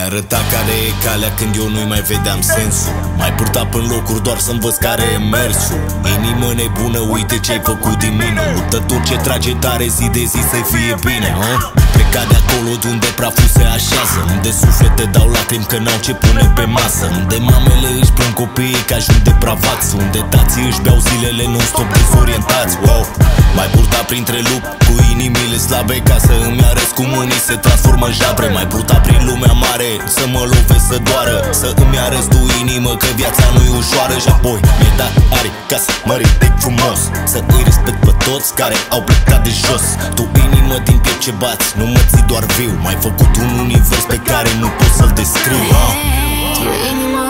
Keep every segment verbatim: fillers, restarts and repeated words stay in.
arătat care e calea când eu nu-i mai vedeam sensul. M-ai purtat până locuri doar să-mi văd care e mersul. Inimă nebună, uite ce-ai făcut din mine. Luptător ce trage tare zi de zi să-i fie bine, ha? Plecat de acolo de unde praful se așează, unde suflete dau lacrimi că n-au ce pune pe masă, unde mamele își plâng copiii că ajung depravați, unde tații își beau zilele non-stop dezorientați. Wow. M-ai purtat printre lup cu inimile slabe ca să îmi arăți cum unii se transformă în jabre. M-ai purtat prin lumea mare să mă lovesc să doară, să îmi arăți tu inimă că viața nu-i ușoară. Și apoi mi-ai dat aripi ca să mă ridic frumos, să îi respect pe toți care au plecat de jos. Tu inimă din piept ce bați, nu mă ții doar viu. M-ai făcut un univers pe care nu pot să-l descriu. Hey, tu inimă,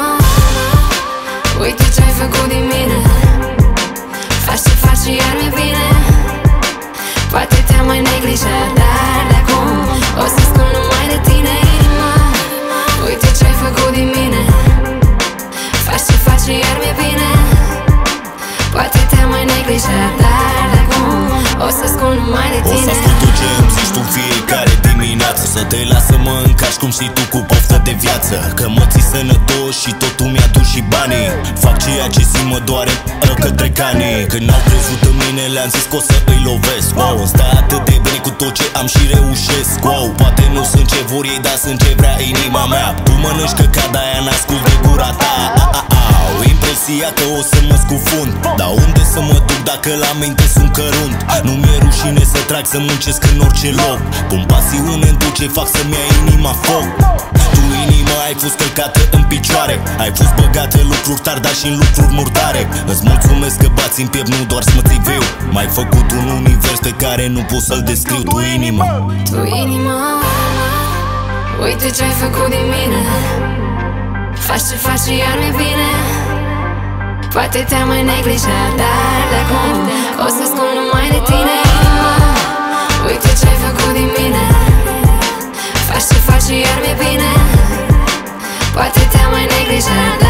uite ce-ai făcut din mine. Faci ce faci și iar mi-e bine. Poate te-am mai neglijat, dar de acum o să spun numai de tine. Inima, uite ce-ai făcut din mine. Faci ce faci și iar mi-e bine. Poate te-am mai neglijat, dar de acum o să spun numai de tine. O să ascult tot ce îmi zici tu în fiecare dimineață, să te las să mă încași cum știi tu cu poftă de viață. Că mă ții sănătos și totul mi-a dus și banii. Fac ceea ce simt mă doare către canii. Când n-au crezut în mine le-am zis că o să îi lovesc. Wow, îmi stai atât de bine cu tot ce am și reușesc. Wow, poate nu sunt ce vor ei, dar sunt ce vrea inima mea. Tu mănânci căcat, de-aia n-ascult de gura ta. Au impresia că o să mă scufund, dar unde să mă duc dacă la minte sunt cărunt? Nu mi-e rușine să trag, să muncesc în orice loc. Pun pasiune în tot ce fac să-mi ia inima foc. Tu inima ai fost călcată în picioare, ai fost băgată în lucruri tari, dar și în lucruri murdare. Îți mulțumesc că bați în piept, nu doar să mă ții viu. M-ai făcut un univers pe care nu pot să-l descriu. Tu inima, tu inima, uite ce-ai făcut din mine. Faci ce faci și iar mi-e bine. Poate te-am mai neglijat, dar de acum o să spun numai de tine. Inima, uite ce-ai făcut din mine. Faci ce faci și iar mi-e bine. Poate te-am mai neglijat.